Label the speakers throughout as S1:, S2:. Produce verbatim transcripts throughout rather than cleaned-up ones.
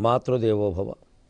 S1: మాతృదేవోభవ.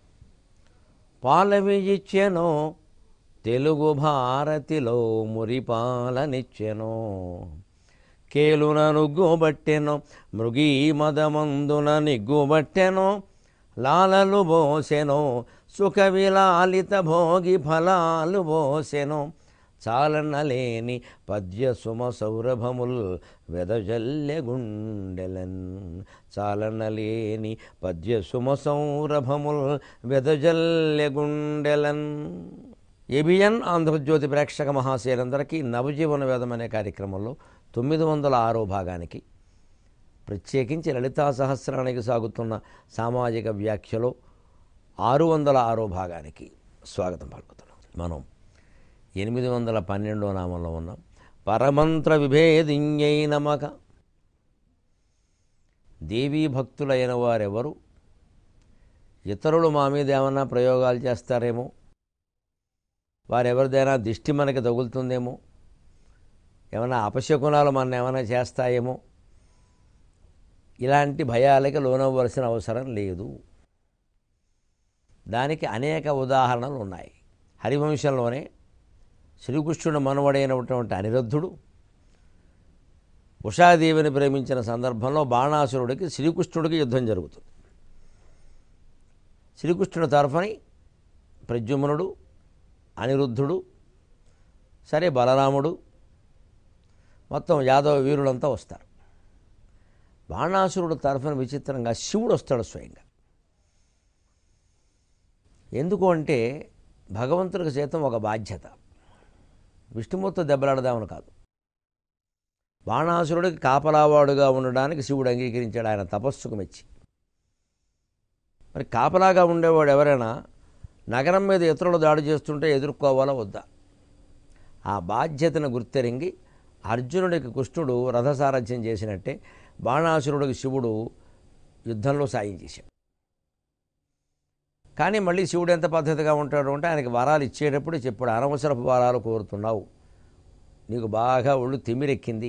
S1: పాలవియిచ్చెనో తెలుగు భారతిలో మురిపాలనిచ్చెనో, కేలున నుగ్గుబట్టెనో మృగీ మదమందున నిగ్గుబట్టెనో, లాలలు బోసెనో సుఖ విలాలిత భోగి ఫలాలు బోసెనో, చాలనలేని పద్య సుమ సౌరభముల్ వెదజల్లె గుండెలన్, చాలనలేని పద్య సుమ సౌరభముల్ వెదజల్లె గుండెలన్. ఏబిఎన్ ఆంధ్రజ్యోతి ప్రేక్షక మహాశయులందరికీ నవజీవన వేదం అనే కార్యక్రమంలో తొమ్మిది వందల ఆరో భాగానికి, ప్రత్యేకించి లలితా సహస్రానికి సాగుతున్న సామాజిక వ్యాఖ్యలో ఆరు వందల ఆరో భాగానికి స్వాగతం పలుకుతున్నాం. మనం ఎనిమిది వందల పన్నెండో నామంలో ఉన్నాం. పరమంత్ర విభేదిన్యై నమక. దేవీ భక్తులైన వారెవరు ఇతరులు మా మీద ఏమన్నా ప్రయోగాలు చేస్తారేమో, వారెవరిదైనా దిష్టి మనకి తగులుతుందేమో, ఏమైనా అపశకునాలు మన ఏమైనా చేస్తాయేమో, ఇలాంటి భయాలకి లోనవ్వాల్సిన అవసరం లేదు. దానికి అనేక ఉదాహరణలు ఉన్నాయి. హరివంశంలోనే శ్రీకృష్ణుడు మనవడైనటువంటి అనిరుద్ధుడు ఉషాదేవిని ప్రేమించిన సందర్భంలో బాణాసురుడికి శ్రీకృష్ణుడికి యుద్ధం జరుగుతుంది. శ్రీకృష్ణుడి తరఫుని ప్రద్యుమ్నుడు, అనిరుద్ధుడు, సరే బలరాముడు, మొత్తం యాదవ వీరులంతా వస్తారు. బాణాసురుడు తరఫున విచిత్రంగా శివుడు వస్తాడు స్వయంగా. ఎందుకు అంటే భగవంతుడికి సైతం ఒక బాధ్యత. విష్ణుమూర్తి దెబ్బలాడదామని కాదు, బాణాసురుడికి కాపలావాడుగా ఉండడానికి శివుడు అంగీకరించాడు, ఆయన తపస్సుకు మెచ్చి. మరి కాపలాగా ఉండేవాడు ఎవరైనా నగరం మీద ఇతరులు దాడి చేస్తుంటే ఎదుర్కోవాలా వద్దా? ఆ బాధ్యతను గుర్తెరింగి అర్జునుడికి కృష్ణుడు రథసారథ్యం చేసినట్టే బాణాసురుడికి శివుడు యుద్ధంలో సాయం చేశాడు. కానీ మళ్ళీ శివుడు ఎంత పద్ధతిగా ఉంటాడు అంటే ఆయనకి వరాలు ఇచ్చేటప్పుడు చెప్పాడు, అనవసరపు వరాలు కోరుతున్నావు, నీకు బాగా ఒళ్ళు తిమిరెక్కింది,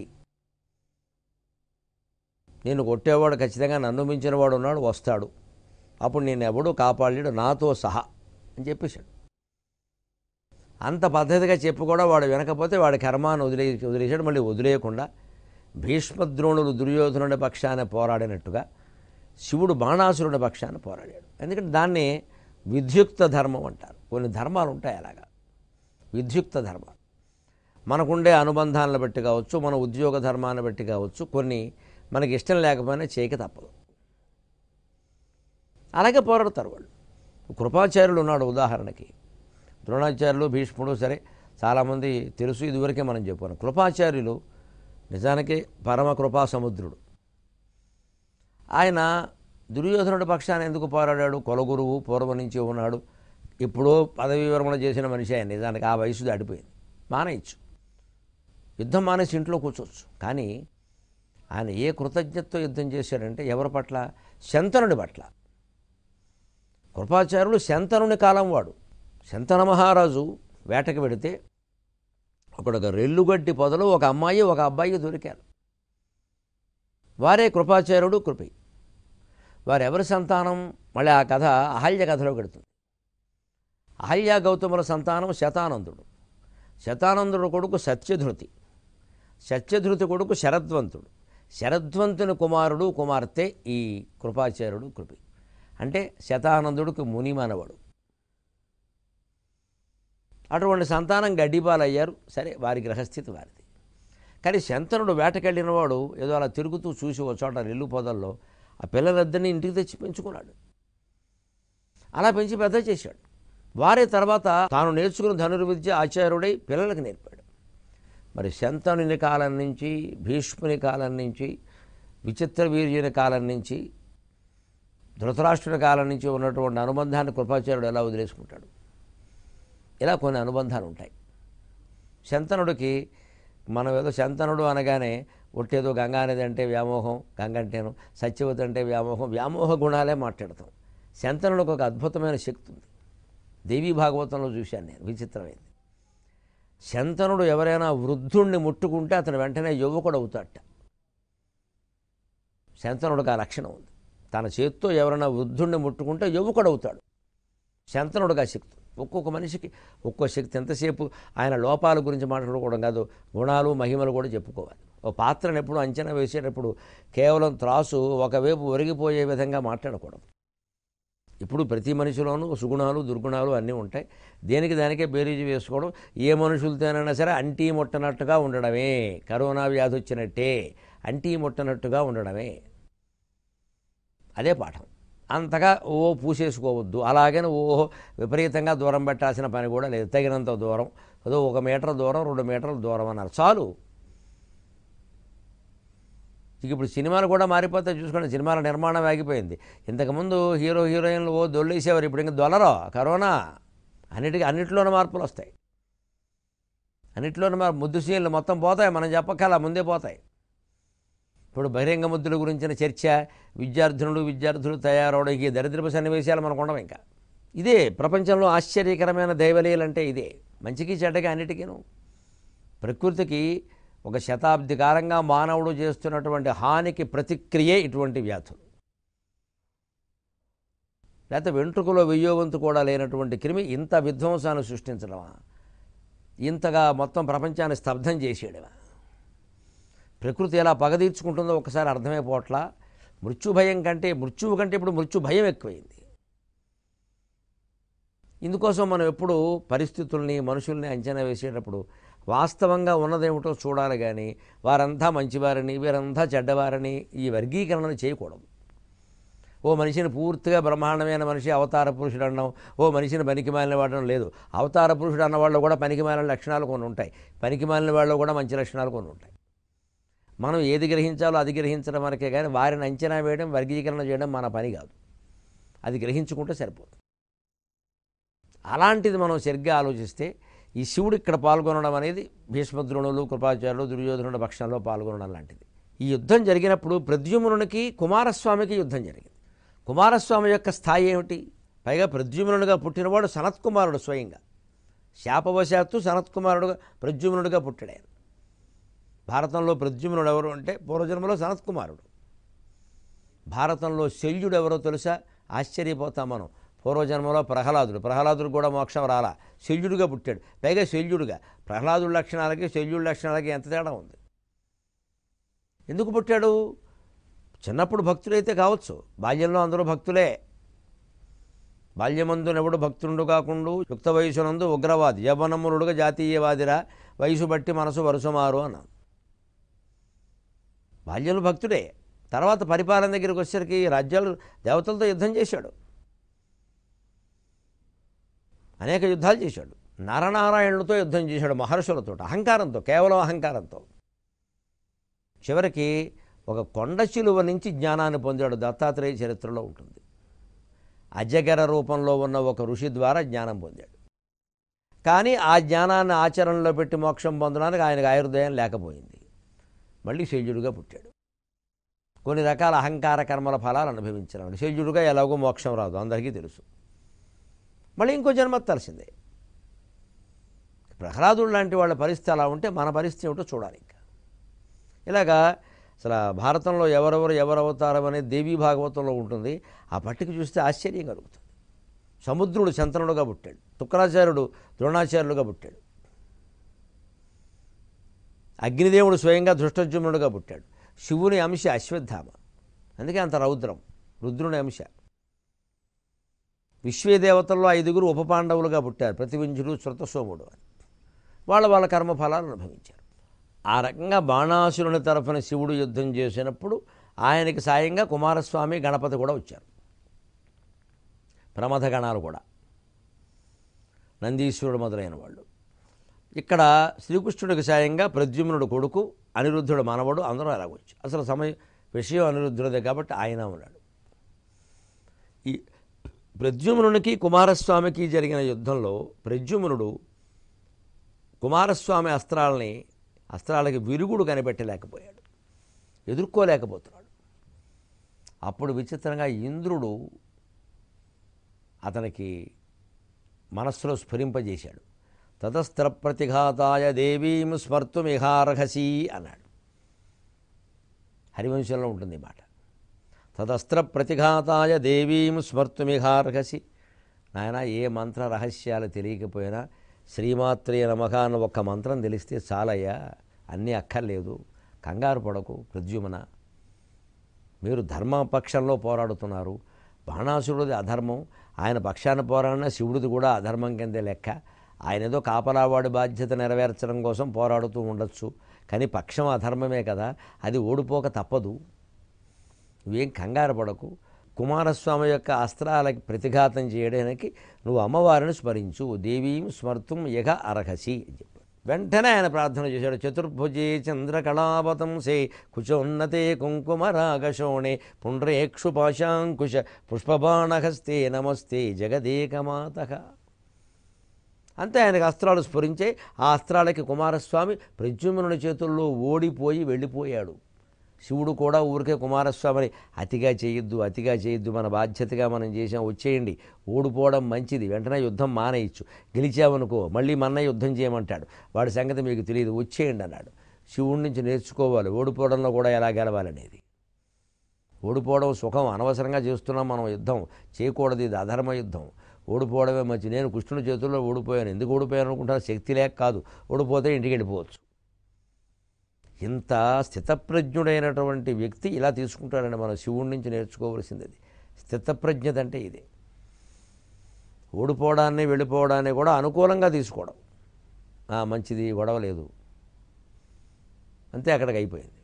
S1: నేను కొట్టేవాడు ఖచ్చితంగా నన్ను మించిన వాడు ఉన్నాడు, వస్తాడు, అప్పుడు నేను ఎవడూ కాపాడలేడు నాతో సహా అని చెప్పేశాడు. అంత పద్ధతిగా చెప్పి కూడా వాడు వినకపోతే వాడి కర్మాన్ని వదిలే వదిలేశాడు. మళ్ళీ వదిలేయకుండా భీష్మద్రోణులు దుర్యోధనుడి పక్షాన పోరాడినట్టుగా శివుడు బాణాసురుడి పక్షాన పోరాడాడు. ఎందుకంటే దాన్ని విద్యుక్త ధర్మం అంటారు. కొన్ని ధర్మాలు ఉంటాయి అలాగా, విద్యుక్త ధర్మాలు. మనకుండే అనుబంధాలను బట్టి కావచ్చు, మన ఉద్యోగ ధర్మాన్ని బట్టి కావచ్చు, కొన్ని మనకి ఇష్టం లేకపోయినా చేయక తప్పదు. అలాగే పోరాడతారు వాళ్ళు. కృపాచార్యులు ఉన్నాడు ఉదాహరణకి. ద్రోణాచార్యులు, భీష్ముడు, సరే చాలామంది తెలుసు, ఇదివరకే మనం చెప్పుకున్నాం. కృపాచార్యులు నిజానికి పరమ కృపా సముద్రుడు. ఆయన దుర్యోధనుడి పక్షాన ఎందుకు పోరాడాడు? కులగురువు, పూర్వం నుంచి ఉన్నాడు, ఇప్పుడు పదవీ విరమణ చేసిన మనిషి ఆయన. నిజానికి ఆ వయసు దాటిపోయింది, మానేయచ్చు, యుద్ధం మానేసి ఇంట్లో కూర్చోవచ్చు. కానీ ఆయన ఏ కృతజ్ఞతతో యుద్ధం చేశాడంటే ఎవరి పట్ల? శంతనుడి పట్ల. కృపాచార్యులు శంతనుని కాలం వాడు. శంతన మహారాజు వేటకు వెడితే అక్కడ ఒక రెల్లుగడ్డి పొదలో ఒక అమ్మాయి ఒక అబ్బాయి దొరికారు. వారే కృపాచార్యుడు, కృపి. వారెవరి సంతానం? మళ్ళీ ఆ కథ అహల్య కథలో గడుతుంది. అహల్య గౌతముల సంతానం శతానందుడు. శతానందుడు కొడుకు సత్యధృతి. సత్యధృతి కొడుకు శరద్వంతుడు. శరద్వంతుని కుమారుడు కుమార్తె ఈ కృపాచార్యుడు, కృపి. అంటే శతానందుడికి ముని మనవడు. అటువంటి సంతానం గడ్డిపాలయ్యారు. సరే, వారి గ్రహస్థితి వారిది. కానీ శంతనుడు వేటకెళ్ళినవాడు ఏదో అలా తిరుగుతూ చూసి ఒక చోట రెల్లు పొదల్లో ఆ పిల్లలిద్దరినీ ఇంటికి తెచ్చి పెంచుకున్నాడు. అలా పెంచి పెద్ద చేశాడు. వారే తర్వాత తాను నేర్చుకున్న ధనుర్విద్య ఆచార్యుడై పిల్లలకు నేర్పాడు. మరి శంతనుని కాలం నుంచి, భీష్ముని కాలం నుంచి, విచిత్ర వీర్యుని కాలం నుంచి, ధృతరాష్ట్రుని కాలం నుంచి ఉన్నటువంటి అనుబంధాన్ని కృపాచార్యుడు ఎలా వదిలేసుకుంటాడు? ఇలా కొన్ని అనుబంధాలు ఉంటాయి. శంతనుడికి మనం ఏదో శంతనుడు అనగానే ఒట్టేదో గంగానది అంటే వ్యామోహం, గంగ అంటేను సత్యవతి అంటే వ్యామోహం, వ్యామోహ గుణాలే మాట్లాడతాం. శంతనుడికి ఒక అద్భుతమైన శక్తి ఉంది. దేవీ భాగవతంలో చూశాను నేను, విచిత్రమైంది. శంతనుడు ఎవరైనా వృద్ధుణ్ణి ముట్టుకుంటే అతను వెంటనే యువకుడు అవుతాడట. శంతనుడికి ఆ లక్షణం ఉంది. తన చేత్తో ఎవరైనా వృద్ధుణ్ణి ముట్టుకుంటే యువకుడవుతాడు. శంతనుడుగా శక్తి. ఒక్కొక్క మనిషికి ఒక్కో శక్తి. ఎంతసేపు ఆయన లోపాల గురించి మాట్లాడుకోవడం కాదు, గుణాలు మహిమలు కూడా చెప్పుకోవాలి. ఓ పాత్రను ఎప్పుడు అంచనా వేసేటప్పుడు కేవలం త్రాసు ఒకవైపు ఒరిగిపోయే విధంగా మాట్లాడకూడదు. ఇప్పుడు ప్రతి మనిషిలోనూ సుగుణాలు దుర్గుణాలు అన్నీ ఉంటాయి. దేనికి దానికే బేరీజు వేసుకోవడం, ఏ మనుషులతోనైనా సరే అంటీ ముట్టనట్టుగా ఉండడమే. కరోనా వ్యాధి వచ్చినట్టే అంటీ ముట్టనట్టుగా ఉండడమే, అదే పాఠం. అంతగా ఓ పూసేసుకోవద్దు. అలాగని ఓ విపరీతంగా దూరం పెట్టాల్సిన పని కూడా లేదు. తగినంత దూరం, ఏదో ఒక మీటర్ దూరం, రెండు మీటర్ల దూరం అన్నారు చాలు. ఇక ఇప్పుడు సినిమాలు కూడా మారిపోతాయి చూసుకోండి. సినిమాల నిర్మాణం ఆగిపోయింది. ఇంతకుముందు హీరో హీరోయిన్లు ఓ దొల్లేసేవారు, ఇప్పుడు ఇంకా దొల్లరో. కరోనా అన్నిటికీ అన్నింటిలోనూ మార్పులు వస్తాయి. అన్నింటిలోనూ మార్పు. ముద్దు సీన్లు మొత్తం పోతాయి, మనం చెప్పక్కల ముందే పోతాయి. ఇప్పుడు బహిరంగ ముద్దుల గురించిన చర్చ, విద్యార్థినులు విద్యార్థులు తయారవడానికి దరిద్రపు సన్నివేశాలు మనకు ఉండవు. ఇంకా ఇదే ప్రపంచంలో ఆశ్చర్యకరమైన దైవలీలు అంటే ఇదే. మంచికి చెడ్డగా అన్నిటికీను. ప్రకృతికి ఒక శతాబ్ది కాలంగా మానవుడు చేస్తున్నటువంటి హానికి ప్రతిక్రియే ఇటువంటి వ్యాధులు. లేకపోతే వెంట్రుకలో వెయ్యో వంతు కూడా లేనటువంటి క్రిమి ఇంత విధ్వంసాన్ని సృష్టించడమా, ఇంతగా మొత్తం ప్రపంచాన్ని స్తబ్దం చేసేయడమా? ప్రకృతి ఎలా పగదీర్చుకుంటుందో ఒకసారి అర్థమైపోవట్లా. మృత్యు భయం కంటే మృత్యువు కంటే ఇప్పుడు మృత్యు భయం ఎక్కువైంది. ఇందుకోసం మనం ఎప్పుడు పరిస్థితుల్ని మనుషుల్ని అంచనా వేసేటప్పుడు వాస్తవంగా ఉన్నదేమిటో చూడాలి. కానీ వారంతా మంచివారని వీరంతా చెడ్డవారని ఈ వర్గీకరణను చేయకూడదు. ఓ మనిషిని పూర్తిగా బ్రహ్మాండమైన మనిషి అవతార పురుషుడు అనడం, ఓ మనిషిని పనికిమాలిన వాడడం లేదు. అవతార పురుషుడు అన్న వాళ్ళు కూడా పనికిమాలిన లక్షణాలు కొన్ని ఉంటాయి, పనికిమాలిన వాళ్ళు కూడా మంచి లక్షణాలు కొన్ని ఉంటాయి. మనం ఏది గ్రహించాలో అది గ్రహించడం వరకే కానీ వారిని అంచనా వేయడం, వర్గీకరణ చేయడం మన పని కాదు. అది గ్రహించుకుంటే సరిపోతుంది. అలాంటిది మనం సరిగ్గా ఆలోచిస్తే ఈ శివుడు ఇక్కడ పాల్గొనడం అనేది భీష్మద్రోణులు కృపాచార్యులు దుర్యోధనుల పక్షంలో పాల్గొనడం లాంటిది. ఈ యుద్ధం జరిగినప్పుడు ప్రద్యుమ్నునికి కుమారస్వామికి యుద్ధం జరిగింది. కుమారస్వామి యొక్క స్థాయి ఏమిటి? పైగా ప్రద్యుమ్నుడిగా పుట్టినవాడు సనత్కుమారుడు. స్వయంగా శాపవశాత్తు సనత్కుమారుడుగా ప్రద్యుమ్నుడిగా పుట్టాడు. ఆయన భారతంలో ప్రద్యుమ్నుడు ఎవరు అంటే పూర్వజన్మలో సనత్కుమారుడు. భారతంలో శల్యుడు ఎవరో తెలుసా? ఆశ్చర్యపోతాం మనం. పూర్వజన్మలో ప్రహ్లాదుడు. ప్రహ్లాదుడు కూడా మోక్షం రాలా, శల్యుడిగా పుట్టాడు. పైగా శల్యుడిగా. ప్రహ్లాదుడి లక్షణాలకి శల్యుడి లక్షణాలకి ఎంత తేడా ఉంది. ఎందుకు పుట్టాడు? చిన్నప్పుడు భక్తుడైతే కావచ్చు, బాల్యంలో అందరూ భక్తులే. బాల్యమందునెవడు భక్తుడు కాకుండా యుక్త వయసునందు ఉగ్రవాది యవనమునుడుగా జాతీయవాదిరా వయసు బట్టి మనసు వరుసమారు అన్నాను. బాల్యంలో భక్తుడే. తర్వాత పరిపాలన దగ్గరికి వచ్చేసరికి రాజ్యాలు దేవతలతో యుద్ధం చేశాడు, అనేక యుద్ధాలు చేశాడు. నరనారాయణులతో యుద్ధం చేశాడు, మహర్షులతో, అహంకారంతో, కేవలం అహంకారంతో. చివరికి ఒక కొండ చిలువ నుంచి జ్ఞానాన్ని పొందాడు. దత్తాత్రేయ చరిత్రలో ఉంటుంది. అజగర రూపంలో ఉన్న ఒక ఋషి ద్వారా జ్ఞానం పొందాడు. కానీ ఆ జ్ఞానాన్ని ఆచరణలో పెట్టి మోక్షం పొందడానికి ఆయనకు ఆయుర్దయం లేకపోయింది. మళ్ళీ శల్యుడిగా పుట్టాడు. కొన్ని రకాల అహంకార కర్మల ఫలాలు అనుభవించినాడు. శల్యుడిగా ఎలాగో మోక్షం రాదు, అందరికీ తెలుసు. మళ్ళీ ఇంకో జన్మ తలసిందే. ప్రహ్లాదుడు లాంటి వాళ్ళ పరిస్థితి అలా ఉంటే మన పరిస్థితి ఏమిటో చూడాలి. ఇంకా ఇలాగా అసలు భారతంలో ఎవరెవరు ఎవరు అవతారం అనేది దేవీ భాగవతంలో ఉంటుంది. ఆ పట్టిక చూస్తే ఆశ్చర్యం కలుగుతుంది. సముద్రుడు శంతనుడుగా పుట్టాడు, శుక్రాచార్యుడు ద్రోణాచార్యులుగా పుట్టాడు, అగ్నిదేవుడు స్వయంగా ధృష్టజుమ్నుడుగా పుట్టాడు, శివుని అంశ అశ్వత్థామ, అందుకే అంత రౌద్రం, రుద్రుని అంశ. విశ్వేదేవతల్లో ఐదుగురు ఉపపాండవులుగా పుట్టారు, ప్రతివింజుడు శృతసోముడు అని. వాళ్ళ వాళ్ళ కర్మఫలాలు అనుభవించారు. ఆ రకంగా బాణాసురుని తరఫున శివుడు యుద్ధం చేసినప్పుడు ఆయనకి సాయంగా కుమారస్వామి గణపతి కూడా వచ్చారు. ప్రమథ గణాలు కూడా, నందీశ్వరుడు మొదలైన వాళ్ళు. ఇక్కడ శ్రీకృష్ణుడికి సాయంగా ప్రద్యుమ్నుడు కొడుకు, అనిరుద్ధుడు మనవడు, అందరూ అలాగొచ్చు. అసలు సమయ విషయం అనిరుద్ధుడిదే కాబట్టి ఆయన ఉన్నాడు. ఈ ప్రద్యుమ్నునికి కుమారస్వామికి జరిగిన యుద్ధంలో ప్రద్యుమ్నుడు కుమారస్వామి అస్త్రాలని అస్త్రాలకి విరుగుడు కనిపెట్టలేకపోయాడు, ఎదుర్కోలేకపోతున్నాడు. అప్పుడు విచిత్రంగా ఇంద్రుడు అతనికి మనస్సులో స్ఫురింపజేశాడు. తతస్త్ర ప్రతిఘాతాయ దేవీం స్మర్తుమిహార్హసి అన్నాడు. హరివంశంలో ఉంటుంది ఈ మాట. తదస్త్ర ప్రతిఘాతాయ దేవీం స్మర్తుమిహార్హసి. నాయన ఏ మంత్ర రహస్యాలు తెలియకపోయినా శ్రీమాత్రే నమః అన్న ఒక్క మంత్రం తెలిస్తే చాలయ్యా, అన్నీ అక్కర్లేదు. కంగారు పడకు ప్రద్యుమ్న. మీరు ధర్మపక్షంలో పోరాడుతున్నారు. బాణాసురుడిది అధర్మం, ఆయన పక్షాన పోరాడిన శివుడిది కూడా అధర్మం కిందే లెక్క. ఆయన ఏదో కాపలావాడి బాధ్యత నెరవేర్చడం కోసం పోరాడుతూ ఉండొచ్చు, కానీ పక్షం అధర్మమే కదా, అది ఓడిపోక తప్పదు. నువ్వేం కంగారు పడకు. కుమారస్వామి యొక్క అస్త్రాలకి ప్రతిఘాతం చేయడానికి నువ్వు అమ్మవారిని స్మరించు. దేవీం స్మర్తుం యగ అర్హసి అని చెప్పాడు. వెంటనే ఆయన ప్రార్థన చేశాడు. చతుర్భుజే చంద్రకళావతంసే కుచోన్నతే కుంకుమరాగశోణే పుండ్రేక్షు పాశాంకుశ పుష్పబాణహస్తే నమస్తే జగదేకమాతః. అంతే ఆయనకు అస్త్రాలు స్ఫురించే. ఆ అస్త్రాలకి కుమారస్వామి ప్రద్యుమ్నుని చేతుల్లో ఓడిపోయి వెళ్ళిపోయాడు. శివుడు కూడా ఊరికే కుమారస్వామిని అతిగా చేయొద్దు, అతిగా చేయొద్దు, మన బాధ్యతగా మనం చేసాం, వచ్చేయండి, ఓడిపోవడం మంచిది, వెంటనే యుద్ధం మానేయచ్చు, గెలిచామనుకో మళ్ళీ మన్న యుద్ధం చేయమంటాడు, వాడి సంగతి మీకు తెలియదు, వచ్చేయండి అన్నాడు. శివుడి నుంచి నేర్చుకోవాలి ఓడిపోవడంలో కూడా ఎలా గెలవాలనేది. ఓడిపోవడం సుఖం, అనవసరంగా చేస్తున్నాం మనం యుద్ధం, చేయకూడదు, ఇది అధర్మ యుద్ధం, ఓడిపోవడమే మంచి. నేను కృష్ణుడి చేతుల్లో ఓడిపోయాను, ఎందుకు ఓడిపోయాను అనుకుంటాను, శక్తి లేక కాదు, ఓడిపోతే ఇంటికి వెళ్ళిపోవచ్చు. ఇంత స్థితప్రజ్ఞుడైనటువంటి వ్యక్తి ఇలా తీసుకుంటాడని మనం శివుడి నుంచి నేర్చుకోవలసింది. అది స్థితప్రజ్ఞత అంటే ఇదే. ఓడిపోవడాన్ని వెళ్ళిపోవడాన్ని కూడా అనుకూలంగా తీసుకోవడం. మంచిది, గొడవ లేదు, అంతే, అక్కడికి అయిపోయింది.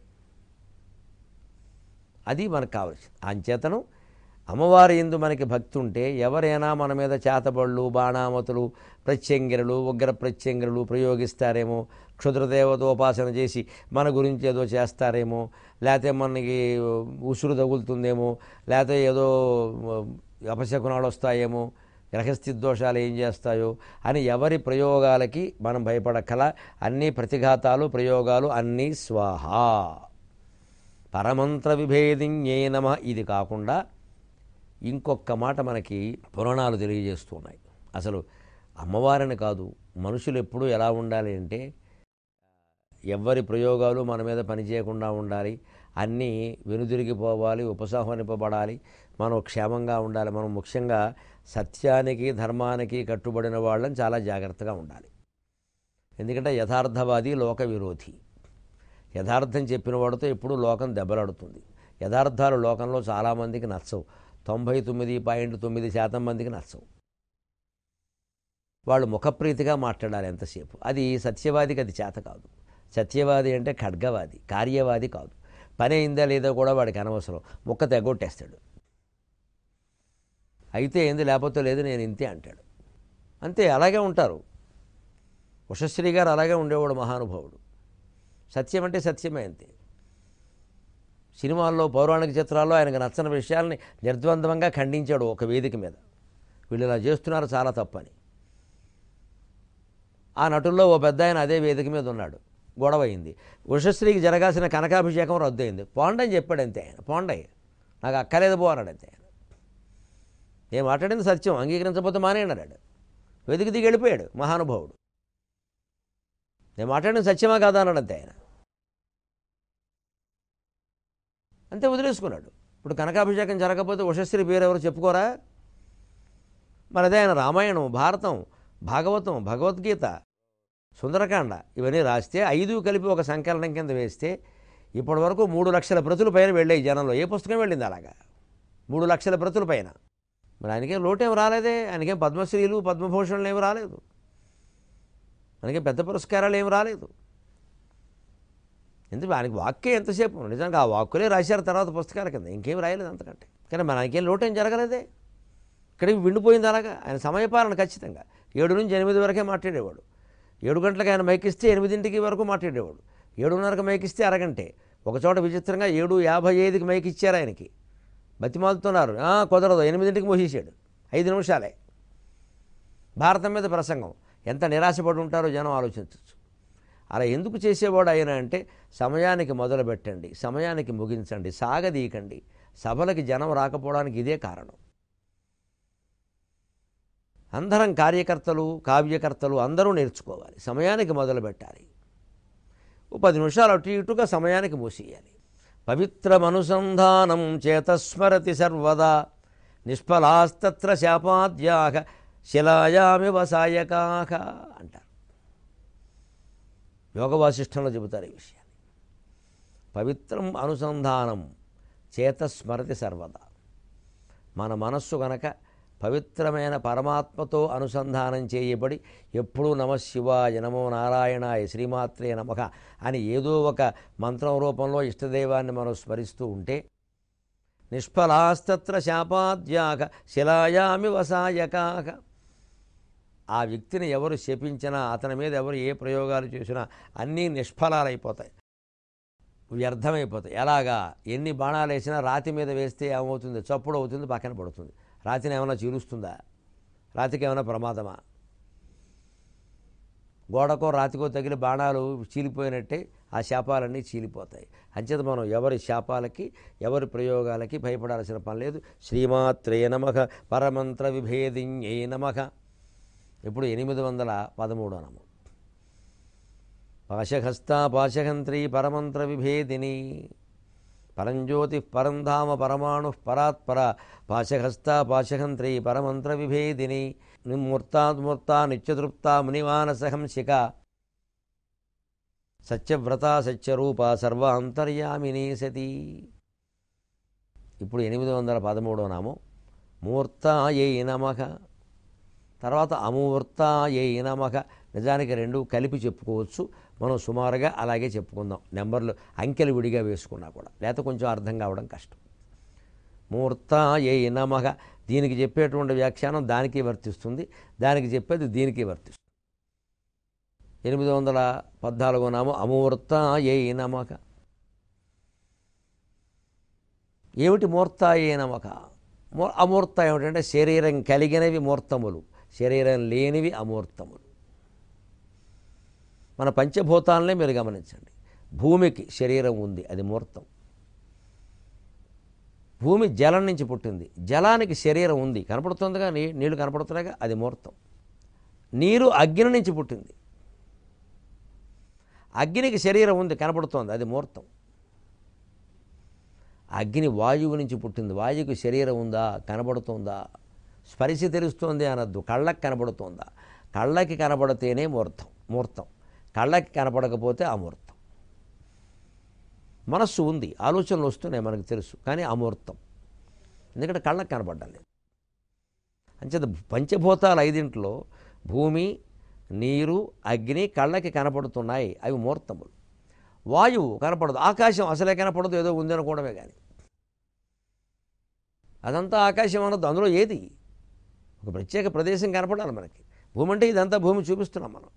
S1: అది మనకు కావాల్సింది. అంచేతను అమ్మవారి యందు మనకి భక్తి ఉంటే ఎవరైనా మన మీద చేతబళ్ళు, బాణామతులు, ప్రత్యంగిరలు, ఉగ్ర ప్రత్యంగిరలు ప్రయోగిస్తారేమో, క్షుద్రదేవతోపాసన చేసి మన గురించి ఏదో చేస్తారేమో, లేకపోతే మనకి ఉసురు తగులుతుందేమో, లేకపోతే ఏదో అపశకునాలు వస్తాయేమో, గ్రహస్థితి దోషాలు ఏం చేస్తాయో అని ఎవరి ప్రయోగాలకి మనం భయపడక్కల. అన్నీ ప్రతిఘాతాలు, ప్రయోగాలు అన్నీ స్వాహా. పరమంత్ర విభేదిన్యే నమః. ఇది కాకుండా ఇంకొక మాట మనకి పురాణాలు తెలియజేస్తున్నాయి. అసలు అమ్మవారిని కాదు, మనుషులు ఎప్పుడూ ఎలా ఉండాలి అంటే ఎవ్వరి ప్రయోగాలు మన మీద పనిచేయకుండా ఉండాలి, అన్నీ వెనుదిరిగిపోవాలి, ఉపసంహరింపబడాలి, మనం క్షేమంగా ఉండాలి. మనం ముఖ్యంగా సత్యానికి, ధర్మానికి కట్టుబడిన వాళ్ళని చాలా జాగ్రత్తగా ఉండాలి. ఎందుకంటే యథార్థవాది లోక విరోధి. యథార్థం చెప్పిన వాడితో ఎప్పుడూ లోకం దెబ్బలాడుతుంది. యథార్థాలు లోకంలో చాలామందికి నచ్చవు, తొంభై తొమ్మిది పాయింట్ తొమ్మిది శాతం మందికి నచ్చవు. వాళ్ళు ముఖప్రీతిగా మాట్లాడాలి ఎంతసేపు. అది సత్యవాదికి అది చేత కాదు. సత్యవాది అంటే ఖడ్గవాది, కార్యవాది కాదు. పని అయిందా లేదో కూడా వాడికి అనవసరం, ముక్క తెగొట్టేస్తాడు. అయితే ఏంది, లేకపోతే లేదు, నేను ఇంతే అంటాడు. అంతే, అలాగే ఉంటారు. ఉషశ్రీ గారు అలాగే ఉండేవాడు, మహానుభావుడు. సత్యం అంటే సత్యమే, అంతే. సినిమాల్లో, పౌరాణిక చిత్రాల్లో ఆయనకు నచ్చని విషయాల్ని నిర్ద్వంద్వంగా ఖండించాడు ఒక వేదిక మీద. వీళ్ళు ఇలా చేస్తున్నారు, చాలా తప్పని. ఆ నటుల్లో ఓ పెద్ద ఆయన అదే వేదిక మీద ఉన్నాడు, గొడవ అయింది. ఉషశ్రీకి జరగాల్సిన కనకాభిషేకం రద్దయింది. పోండని చెప్పాడు అంతే ఆయన. పోండయ్య, నాకు అక్కలేదు పో అన్నాడు అంతే ఆయన. నేను మాట్లాడింది సత్యం, అంగీకరించకపోతే మానేయన్నాడు. వెతికి దిగి వెళ్ళిపోయాడు మహానుభావుడు. నేను మాట్లాడిన సత్యమా కాదా అన్నాడు అంతే ఆయన. అంతే, వదిలేసుకున్నాడు. ఇప్పుడు కనకాభిషేకం జరగకపోతే ఉషశ్రీ పేరు ఎవరు చెప్పుకోరా? మరి అదే ఆయన రామాయణం, భారతం, భాగవతం, భగవద్గీత, సుందరకాండ ఇవన్నీ రాస్తే ఐదు కలిపి ఒక సంకలనం కింద వేస్తే ఇప్పటి వరకు మూడు లక్షల ప్రతుల పైన వెళ్ళాయి జనంలో. ఏ పుస్తకం వెళ్ళింది అలాగా? మూడు లక్షల ప్రతుల పైన. మరి ఆయనకేం లోటేం రాలేదే, ఆయనకేం పద్మశ్రీలు, పద్మభూషణలు ఏమి రాలేదు, మనకేం పెద్ద పురస్కారాలు ఏమి రాలేదు. ఎందుకు? ఆయనకి వాక్కే ఎంతసేపు, నిజంగా ఆ వాక్కులే రాశారు తర్వాత పుస్తకాల కింద, ఇంకేం రాయలేదు అంతకంటే. కానీ మన ఆయనకేం లోటేం జరగలేదే. ఇక్కడికి విండిపోయింది అలాగా. ఆయన సమయపాలన ఖచ్చితంగా ఏడు నుంచి ఎనిమిది వరకే మాట్లాడేవాడు. ఏడు గంటలకు ఆయన మైకిస్తే ఎనిమిదింటికి వరకు మాట్లాడేవాడు. ఏడున్నరకు మైకిస్తే అరగంటే. ఒకచోట విచిత్రంగా ఏడు యాభై ఐదుకి మైకి ఇచ్చారు ఆయనకి, బతిమాలుతున్నారు. కుదరదు, ఎనిమిదింటికి మోసేసాడు, ఐదు నిమిషాలే. భారతం మీద ప్రసంగం. ఎంత నిరాశపడి ఉంటారో జనం ఆలోచించవచ్చు. అలా ఎందుకు చేసేవాడు ఆయన అంటే, సమయానికి మొదలు పెట్టండి, సమయానికి ముగించండి, సాగదీకండి. సభలకి జనం రాకపోవడానికి ఇదే కారణం. అందరం కార్యకర్తలు, కావ్యకర్తలు అందరూ నేర్చుకోవాలి. సమయానికి మొదలు పెట్టాలి. ఓ పది నిమిషాలు అటు ఇటుగా సమయానికి మూసేయాలి. పవిత్రమనుసంధానం చేతస్మరతి సర్వదా నిష్ఫలాస్తత్ర శాపాద్యాః శిలాయామివ సాయకాః అంటారు. యోగ వాసిష్ఠంలో చెబుతారు ఈ విషయాన్ని. పవిత్రం అనుసంధానం చేతస్మరతి సర్వదా. మన మనస్సు గనక పవిత్రమైన పరమాత్మతో అనుసంధానం చేయబడి ఎప్పుడూ నమశివాయ నమో నారాయణాయ శ్రీమాత్రే నమః అని ఏదో ఒక మంత్రం రూపంలో ఇష్టదైవాన్ని మనం స్మరిస్తూ ఉంటే నిష్ఫలాస్తత్ర శాపాద్యాః శిలాయామి వసాయకాః. ఆ వ్యక్తిని ఎవరు శపించినా, అతని మీద ఎవరు ఏ ప్రయోగాలు చేసినా అన్నీ నిష్ఫలాలైపోతాయి, వ్యర్థమైపోతాయి. ఎలాగా? ఎన్ని బాణాలు వేసినా రాతి మీద వేస్తే ఏమవుతుంది? చప్పుడు అవుతుంది, పక్కన పడుతుంది. రాతిని ఏమైనా చీలుస్తుందా? రాతికి ఏమైనా ప్రమాదమా? గోడకో రాతికో తగిలి బాణాలు చీలిపోయినట్టే ఆ శాపాలన్నీ చీలిపోతాయి. అంచేత మనం ఎవరి శాపాలకి ఎవరి ప్రయోగాలకి భయపడాల్సిన పని లేదు. శ్రీమాత్రే నమః పరమంత్ర విభేదిన్యై నమః. ఇప్పుడు ఎనిమిది వందల పదమూడో నామం. పాశహస్త పాశహంత్రీ పరమంత్ర విభేదిని పరంజ్యోతి పరంధామ పరమాణు పరాత్పర పాశహస్త పాశహంత్రీ పరమంత్ర విభేదిని నిర్మూర్తాత్మూర్త నిత్యతృప్త మునిమానసహంసిక సత్యవ్రత సత్యరూప సర్వ అంతర్యామిని సతీ. ఇప్పుడు ఎనిమిది వందల పదమూడో నామం మూర్తాయై నమః. తర్వాత అమూర్తాయై నమః. నిజానికి రెండు కలిపి చెప్పుకోవచ్చు, మనం సుమారుగా అలాగే చెప్పుకుందాం. నెంబర్లు అంకెలు విడిగా వేసుకున్నా కూడా, లేకపోతే కొంచెం అర్థం కావడం కష్టం. మూర్తాయై నమః. దీనికి చెప్పేటువంటి వ్యాఖ్యానం దానికి వర్తిస్తుంది, దానికి చెప్పేది దీనికి వర్తిస్తుంది. ఎనిమిది వందల పద్నాలుగో నామం అమూర్తాయై నమః. ఏమిటి మూర్తాయై నమః? అమూర్త ఏమిటంటే శరీరం కలిగినవి మూర్తములు, శరీరం లేనివి అమూర్తములు. మన పంచభూతాలనే మీరు గమనించండి. భూమికి శరీరం ఉంది, అది మూర్తం. భూమి జలం నుంచి పుట్టింది, జలానికి శరీరం ఉంది, కనపడుతుందిగా, నీ నీళ్లు కనపడుతున్నాయిగా, అది మూర్తం. నీరు అగ్ని నుంచి పుట్టింది, అగ్నికి శరీరం ఉంది, కనపడుతోంది, అది మూర్తం. అగ్ని వాయువు నుంచి పుట్టింది, వాయువుకి శరీరం ఉందా, కనబడుతుందా? స్పరిశ తెలుస్తోంది అనద్దు, కళ్ళకి కనబడుతోందా? కళ్ళకి కనబడితేనే మూర్తం మూర్తం కళ్ళకి కనపడకపోతే అమూర్తం. మనస్సు ఉంది, ఆలోచనలు వస్తున్నాయి మనకు తెలుసు, కానీ అమూర్తం, ఎందుకంటే కళ్ళకి కనపడ్డం లేదు. అంచేత పంచభూతాలు ఐదింట్లో భూమి, నీరు, అగ్ని కళ్ళకి కనపడుతున్నాయి, అవి మూర్తములు. వాయువు కనపడదు, ఆకాశం అసలే కనపడదు, ఏదో ఉందనుకోవడమే కానీ అదంతా ఆకాశం అనొద్దు. అందులో ఏది ఒక ప్రత్యేక ప్రదేశం కనపడాలి మనకి. భూమి అంటే ఇదంతా భూమి చూపిస్తున్నాం మనం.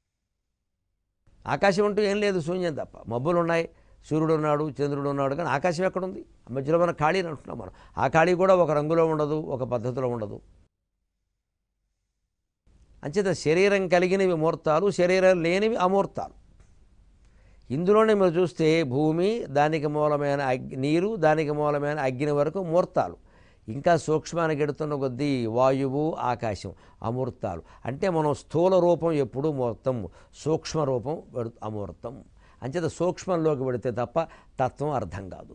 S1: ఆకాశం అంటూ ఏం లేదు, శూన్యం తప్ప. మబ్బులు ఉన్నాయి, సూర్యుడు ఉన్నాడు, చంద్రుడు ఉన్నాడు, కానీ ఆకాశం ఎక్కడుంది? మధ్యలో మన ఖాళీ అని అంటున్నాం మనం. ఆ ఖాళీ కూడా ఒక రంగులో ఉండదు, ఒక పద్ధతిలో ఉండదు. అంచేత శరీరం కలిగినవి మూర్తాలు, శరీరం లేనివి అమూర్తాలు. ఇందులోనే మీరు చూస్తే భూమి, దానికి మూలమైన అగ్ని, నీరు, దానికి మూలమైన అగ్ని వరకు మూర్తాలు. ఇంకా సూక్ష్మానికి ఎడుతున్న కొద్దీ వాయువు, ఆకాశం అమూర్తాలు. అంటే మనం స్థూల రూపం ఎప్పుడూ మూర్తం, సూక్ష్మ రూపం అమూర్తం. అంచేత సూక్ష్మంలోకి పెడితే తప్ప తత్వం అర్థం కాదు.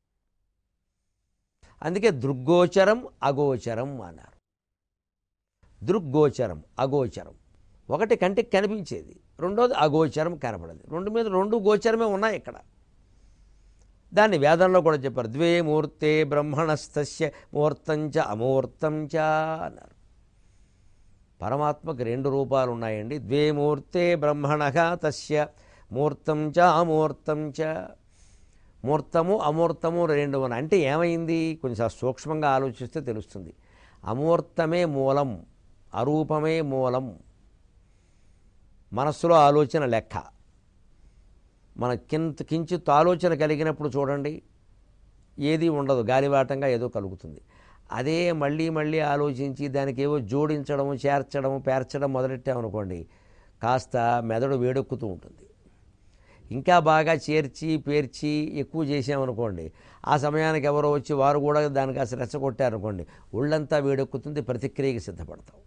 S1: అందుకే దృగ్గోచరం అగోచరం అన్నారు. దృగ్గోచరం అగోచరం, ఒకటి కంటికి కనిపించేది, రెండోది అగోచరం కనపడదు. రెండు మీద రెండు గోచరమే ఉన్నాయి ఇక్కడ. దాన్ని వేదంలో కూడా చెప్పారు. ద్వే మూర్తే బ్రహ్మణస్తస్య మూర్తంచ అమూర్తంచ అన్నారు. పరమాత్మకు రెండు రూపాలు ఉన్నాయండి. ద్వే మూర్తే బ్రహ్మణః తస్య మూర్తంచ అమూర్తంచ. మూర్తము అమూర్తము రెండు ఉన్నాయి. అంటే ఏమైంది? కొంచెం సూక్ష్మంగా ఆలోచిస్తే తెలుస్తుంది. అమూర్తమే మూలం, అరూపమే మూలం. మనస్సులో ఆలోచన లెక్క. మన కింత కించిత్ ఆలోచన కలిగినప్పుడు చూడండి, ఏది ఉండదు, గాలివాటంగా ఏదో కలుగుతుంది. అదే మళ్ళీ మళ్ళీ ఆలోచించి దానికి ఏవో జోడించడం, చేర్చడం, పేర్చడం మొదలెట్టామనుకోండి, కాస్త మెదడు వేడెక్కుతూ ఉంటుంది. ఇంకా బాగా చేర్చి పేర్చి ఎక్కువ చేసామనుకోండి, ఆ సమయానికి ఎవరో వచ్చి వారు కూడా దానికి అసలు రెచ్చగొట్టారనుకోండి, ఒళ్ళంతా వేడెక్కుతుంది, ప్రతిక్రియకి సిద్ధపడతాం.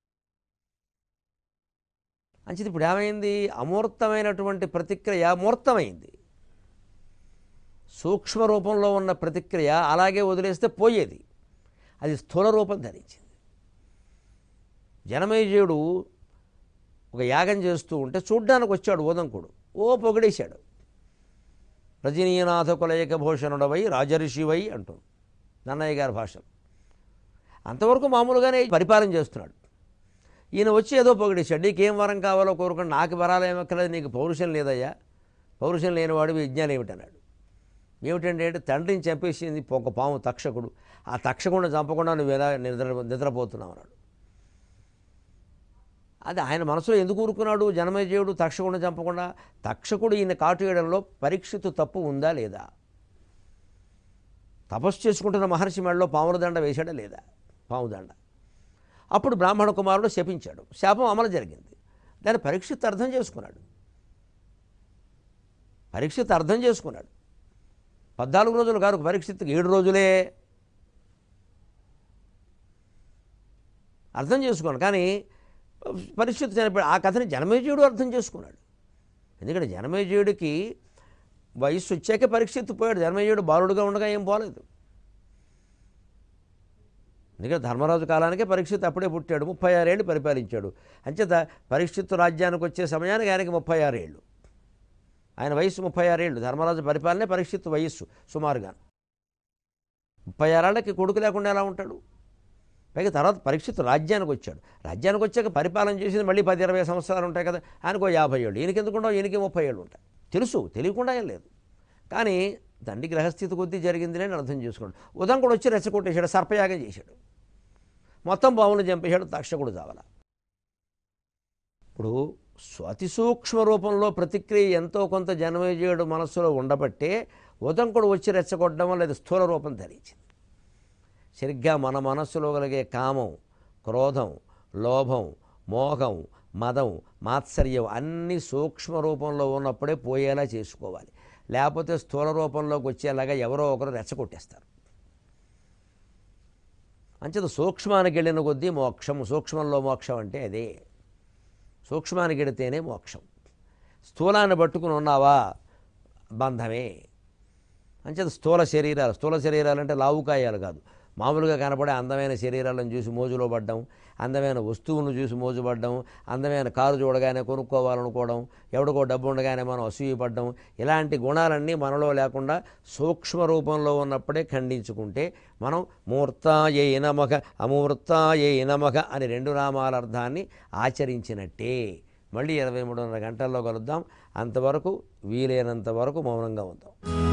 S1: అంచేది ఇప్పుడు ఏమైంది? అమూర్తమైనటువంటి ప్రతిక్రియ మూర్తమైంది. సూక్ష్మ రూపంలో ఉన్న ప్రతిక్రియ అలాగే వదిలేస్తే పోయేది, అది స్థూల రూపం ధరించింది. జనమేజయుడు ఒక యాగం చేస్తూ ఉంటే చూడ్డానికి వచ్చాడు ఉదంకుడు, ఓ పొగిడేశాడు. రజనీనాథ కులయక భూషణుడవై రాజర్షివై అంటూ నన్నయ్య గారి భాషలో. అంతవరకు మామూలుగానే పరిపాలన చేస్తున్నాడు. ఈయన వచ్చి ఏదో పొగిడేశాడు, నీకేం వరం కావాలో కోరుకుని, నాకు వరాలు ఏమక్కర్లేదు, నీకు పౌరుషం లేదయ్యా, పౌరుషం లేనివాడు విజ్ఞానం ఏమిటన్నాడు. ఏమిటంటే అంటే తండ్రిని చంపేసింది ఒక పాము తక్షకుడు, ఆ తక్షకుడిని చంపకుండా నువ్వు ఎలా నిద్ర నిద్రపోతున్నావు అన్నాడు. అది ఆయన మనసులో ఎందుకు ఊరుకున్నాడు జనమేజయుడు తక్షకుడిని చంపకుండా? తక్షకుడు ఈయన కాటువేయడంలో పరీక్షిత్తు తప్పు ఉందా లేదా? తపస్సు చేసుకుంటున్న మహర్షి మెడలో పాముల దండ వేశాడా లేదా? పాము దండ. అప్పుడు బ్రాహ్మణ కుమారుడు శపించాడు, శాపం అమలు జరిగింది. దాన్ని పరీక్షిత్తు అర్థం చేసుకున్నాడు. పరీక్షిత్తు అర్థం చేసుకున్నాడు. పద్నాలుగు రోజులు కాదు పరీక్షిత్తుకి ఏడు రోజులే అర్థం చేసుకున్నాడు. కానీ పరీక్షిత్తు చనిపోయాడు. ఆ కథని జనమేజయుడు అర్థం చేసుకున్నాడు. ఎందుకంటే జనమేజయుడికి వయస్సు వచ్చాకే పరీక్షిత్తు పోయాడు. జనమేజయుడు బాలుడుగా ఉండగా ఏం పోలేదు. ఎందుకంటే ధర్మరాజు కాలానికే పరీక్షిత్తు అప్పుడే పుట్టాడు, ముప్పై ఆరేళ్ళు పరిపాలించాడు. అంచేత పరీక్షిత్తు రాజ్యానికి వచ్చే సమయానికి ఆయనకి ముప్పై ఆరేళ్ళు, ఆయన వయస్సు ముప్పై ఆరేళ్ళు. ధర్మరాజు పరిపాలనే పరీక్షిత్తు వయస్సు సుమారుగా. ముప్పై ఆరేళ్ళకి కొడుకు లేకుండా ఎలా ఉంటాడు? పైగా తర్వాత పరీక్షిత్తు రాజ్యానికి వచ్చాడు. రాజ్యానికి వచ్చాక పరిపాలన చేసింది మళ్ళీ పది ఇరవై సంవత్సరాలు ఉంటాయి కదా, ఆయనకో యాభై ఏళ్ళు, ఈయనకి ఎందుకుంటావు, ఈయనకి ముప్పై ఏళ్ళు ఉంటాయి. తెలుసు, తెలియకుండా ఏం లేదు. కానీ తండ్రి గ్రహస్థితి కొద్దీ జరిగింది అని అర్థం చేసుకోండి. ఉదంకుడు వచ్చి రెచ్చగొట్టేశాడు, సర్పయాగం చేశాడు, మొత్తం బావును చంపేశాడు, తక్షకుడు చావల. ఇప్పుడు అతి సూక్ష్మ రూపంలో ప్రతిక్రియ ఎంతో కొంత జనమేజయుడు మనస్సులో ఉండబట్టే ఉదంకుడు వచ్చి రెచ్చగొట్టడం వల్ల అది స్థూల రూపం ధరించింది. సరిగ్గా మన మనస్సులో కలిగే కామం, క్రోధం, లోభం, మోహం, మదం, మాత్సర్యం అన్నీ సూక్ష్మ రూపంలో ఉన్నప్పుడే పోయేలా చేసుకోవాలి. లేకపోతే స్థూల రూపంలోకి వచ్చేలాగా ఎవరో ఒకరు రెచ్చగొట్టేస్తారు. అంచేత సూక్ష్మానికి వెళ్ళిన కొద్దీ మోక్షం. సూక్ష్మంలో మోక్షం అంటే అదే. సూక్ష్మానికి వెడితేనే మోక్షం. స్థూలాన్ని పట్టుకుని ఉన్నావా బంధమే. అంచేత స్థూల శరీరాలు, స్థూల శరీరాలు అంటే లావుకాయాలు కాదు, మామూలుగా కనపడే అందమైన శరీరాలను చూసి మోజులో పడ్డం, అందమైన వస్తువులను చూసి మోజు పడ్డం, అందమైన కారు చూడగానే కొనుక్కోవాలనుకోవడం, ఎవడికో డబ్బు ఉండగానే మనం అసూయపడ్డం, ఇలాంటి గుణాలన్నీ మనలో లేకుండా సూక్ష్మ రూపంలో ఉన్నప్పుడే ఖండించుకుంటే మనం మూర్తాయే నమః అమూర్తాయే నమః అని రెండు నామాల అర్థాన్ని ఆచరించినట్టే. మళ్ళీ ఇరవై మూడున్నర గంటల్లో కలుద్దాం. అంతవరకు వీలైనంత వరకు మౌనంగా ఉందాం.